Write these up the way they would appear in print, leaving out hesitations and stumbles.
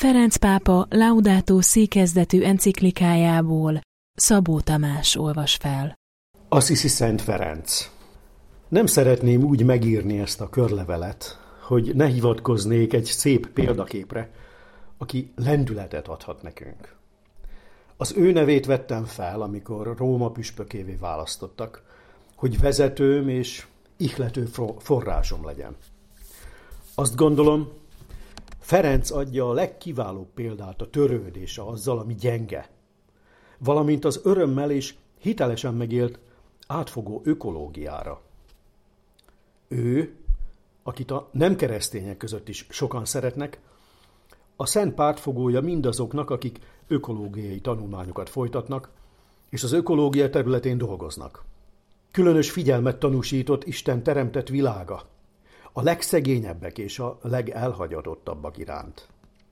Ferenc pápa Laudato Si kezdetű enciklikájából Szabó Tamás olvas fel. Assisi Szent Ferenc. Nem szeretném úgy megírni ezt a körlevelet, hogy ne hivatkoznék egy szép példaképre, aki lendületet adhat nekünk. Az ő nevét vettem fel, amikor Róma püspökévé választottak, hogy vezetőm és ihlető forrásom legyen. Azt gondolom, Ferenc adja a legkiválóbb példát a törődése azzal, ami gyenge, valamint az örömmel és hitelesen megélt átfogó ökológiára. Ő, akit a nem keresztények között is sokan szeretnek, a szent pártfogója mindazoknak, akik ökológiai tanulmányokat folytatnak, és az ökológia területén dolgoznak. Különös figyelmet tanúsított Isten teremtett világa, a legszegényebbek és a legelhagyatottabbak iránt.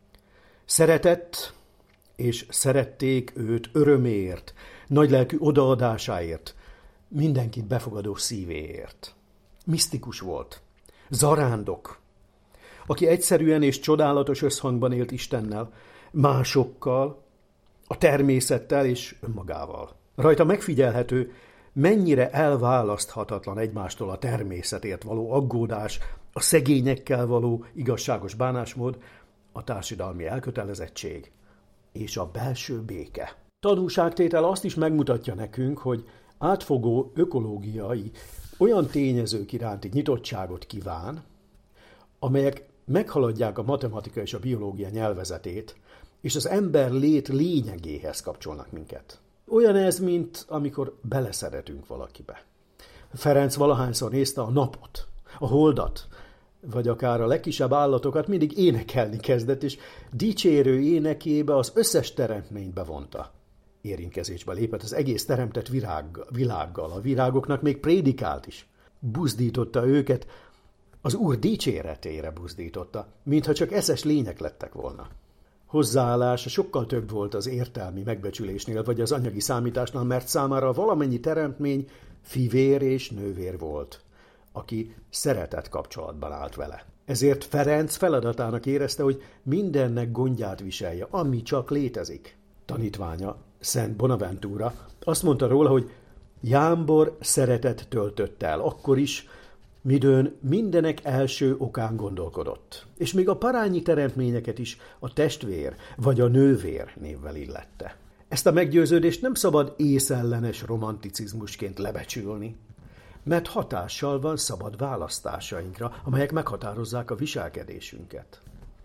Szeretett és szerették őt öröméért, nagylelkű odaadásáért, mindenkit befogadó szívéért. Misztikus volt, zarándok, aki egyszerűen és csodálatos összhangban élt Istennel, másokkal, a természettel és önmagával. Rajta megfigyelhető, mennyire elválaszthatatlan egymástól a természetért való aggódás, a szegényekkel való igazságos bánásmód, a társadalmi elkötelezettség és a belső béke. Tanúságtétel azt is megmutatja nekünk, hogy átfogó ökológiai olyan tényezők iránti nyitottságot kíván, amelyek meghaladják a matematika és a biológia nyelvezetét, és az ember lét lényegéhez kapcsolnak minket. Olyan ez, mint amikor beleszeretünk valakibe. Ferenc valahányszor nézte a napot, a holdat, vagy akár a legkisebb állatokat, mindig énekelni kezdett, és dicsérő énekébe az összes teremtményt bevonta. Érintkezésbe lépett az egész teremtett világgal, a virágoknak még prédikált is. Buzdította őket, az Úr dicséretére buzdította, mintha csak eszes lények lettek volna. Hozzáállása sokkal több volt az értelmi megbecsülésnél, vagy az anyagi számításnál, mert számára valamennyi teremtmény fivér és nővér volt, aki szeretett kapcsolatban állt vele. Ezért Ferenc feladatának érezte, hogy mindennek gondját viselje, ami csak létezik. Tanítványa, Szent Bonaventura azt mondta róla, hogy jámbor szeretet töltött el, akkor is, midőn mindenek első okán gondolkodott, és még a parányi teremtményeket is a testvér vagy a nővér névvel illette. Ezt a meggyőződést nem szabad észellenes romanticizmusként lebecsülni, mert hatással van szabad választásainkra, amelyek meghatározzák a viselkedésünket.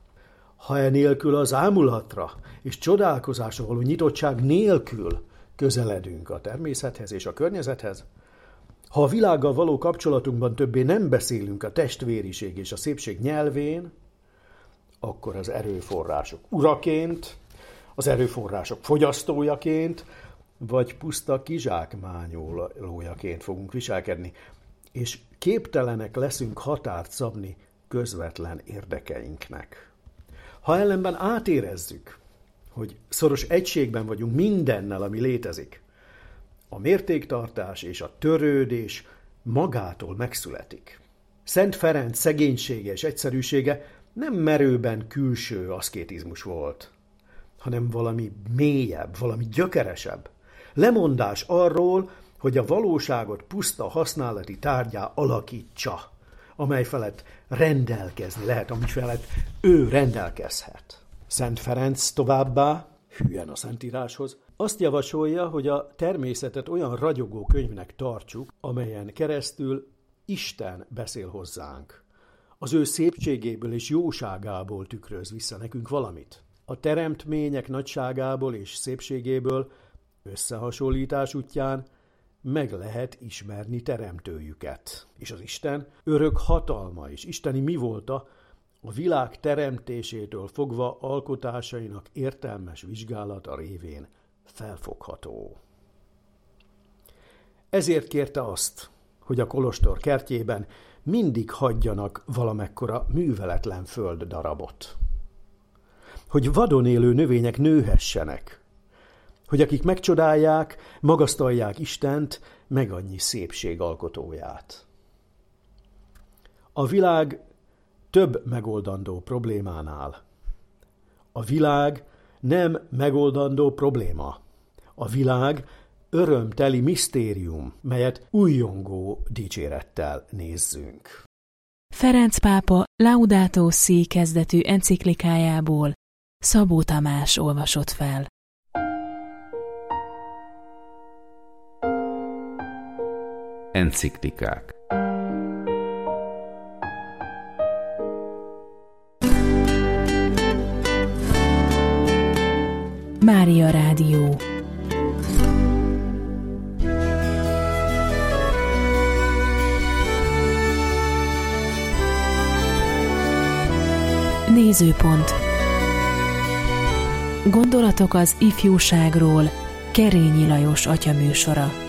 Ha enélkül az ámulatra és csodálkozásra való nyitottság nélkül közeledünk a természethez és a környezethez, ha a világgal való kapcsolatunkban többé nem beszélünk a testvériség és a szépség nyelvén, akkor az erőforrások uraként, az erőforrások fogyasztójaként, vagy puszta kizsákmányolójaként fogunk viselkedni, és képtelenek leszünk határt szabni közvetlen érdekeinknek. Ha ellenben átérezzük, hogy szoros egységben vagyunk mindennel, ami létezik, a mértéktartás és a törődés magától megszületik. Szent Ferenc szegénysége és egyszerűsége nem merőben külső aszkétizmus volt, hanem valami mélyebb, valami gyökeresebb. Lemondás arról, hogy a valóságot puszta használati tárgyá alakítsa, amely felett rendelkezni lehet, ami felett ő rendelkezhet. Szent Ferenc továbbá, hülyen a Szentíráshoz, azt javasolja, hogy a természetet olyan ragyogó könyvnek tartsuk, amelyen keresztül Isten beszél hozzánk. Az ő szépségéből és jóságából tükröz vissza nekünk valamit. A teremtmények nagyságából és szépségéből összehasonlítás útján meg lehet ismerni teremtőjüket. És az Isten örök hatalma és isteni mi volta a világ teremtésétől fogva alkotásainak értelmes vizsgálata révén felfogható. Ezért kérte azt, hogy a kolostor kertjében mindig hagyjanak valamekkora műveletlen földdarabot. Hogy vadon élő növények nőhessenek, hogy akik megcsodálják, magasztalják Istent, meg annyi szépség alkotóját. A világ több megoldandó problémánál A világ nem megoldandó probléma. A világ örömteli misztérium, melyet újjongó dicsérettel nézzünk. Ferenc pápa Laudato Si kezdetű enciklikájából Szabó Tamás olvasott fel. Enciklikák. Mária Rádió. Nézőpont. Gondolatok az ifjúságról. Kerényi Lajos atya műsora.